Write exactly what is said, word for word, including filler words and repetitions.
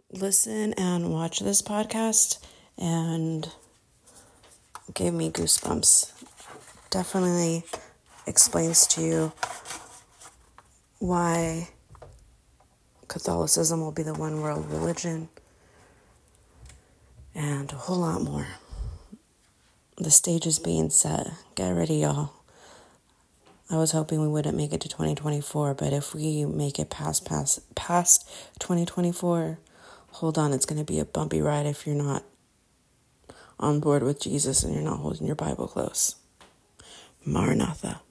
listen and watch this podcast and gave me goosebumps. Definitely explains to you why Catholicism will be the one world religion and a whole lot more. The stage is being set. Get ready, y'all. I was hoping we wouldn't make it to twenty twenty-four, but if we make it past past past twenty twenty-four, hold on, it's going to be a bumpy ride if you're not on board with Jesus and you're not holding your Bible close. Maranatha.